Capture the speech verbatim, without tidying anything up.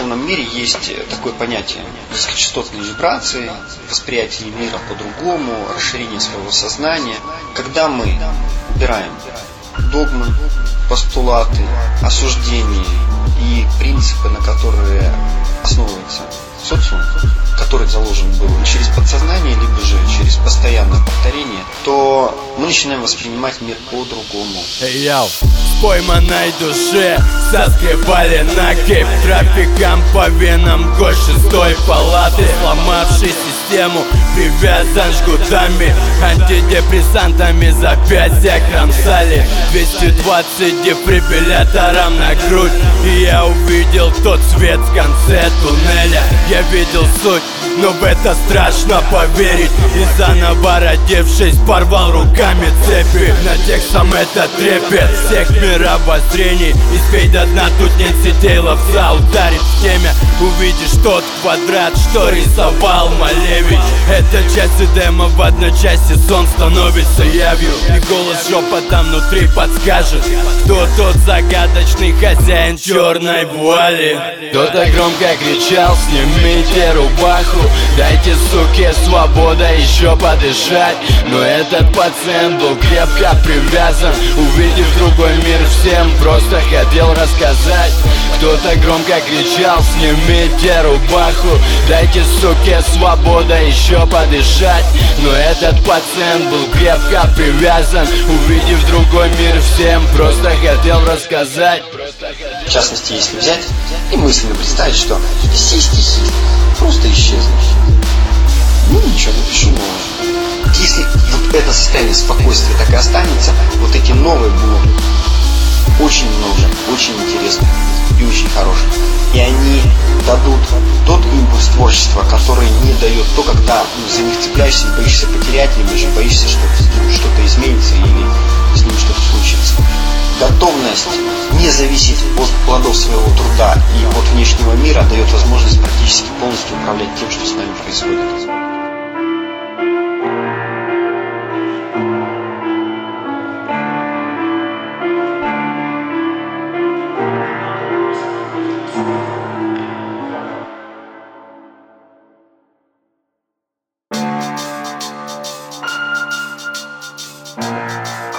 духовном мире есть такое понятие низкочастотные вибрации, восприятие мира по-другому, расширение своего сознания. Когда мы убираем догмы, постулаты, осуждения и принципы, на которые основывается социум, который заложен был через подсознание, либо же через постоянное повторение, то мы начинаем воспринимать мир по-другому. Йоу, с пойманной душе соскребали накипь трафикам по венам гость шестой палаты. Сломавший систему, привязан жгутами, антидепрессантами запястья кромсали. Двести двадцать дефибриллятором на грудь, и я увидел тот свет в конце туннеля. Я видел суть, но в это страшно поверить. И заново родившись, порвал руками цепи. На тех сам это трепет всех мировоззрений. Испей до дна, тут нет сетей, ловца ударит в теме. Увидишь тот квадрат, что рисовал Малевич. Это часть Эдема, в одночасье сон становится явью. И голос шепотом внутри подскажет, кто тот загадочный хозяин черной вуали. Кто-то громко кричал: снимите рубаху, дайте, суке, свобода еще подышать. Но этот пациент был крепко привязан. Увидев другой мир, всем просто хотел рассказать. Кто-то громко кричал: снимите рубаху, дайте, суке, свобода еще подышать. Но этот пациент был крепко привязан. Увидев другой мир, всем просто хотел рассказать. В частности, если взять и мысленно представить, что все стихи просто исчезнут. Ну ничего, напишу новое. Если вот это состояние спокойствия так и останется, вот эти новые будут очень много, очень интересных и очень хороших. И они дадут тот импульс творчества, который не дает то, когда ну, за них цепляешься и боишься потерять, либо же боишься, что что-то изменится или с ним что-то случится. Готовность не зависеть от плодов своего труда и от внешнего мира дает возможность практически полностью управлять тем, что с нами происходит. We'll be right back.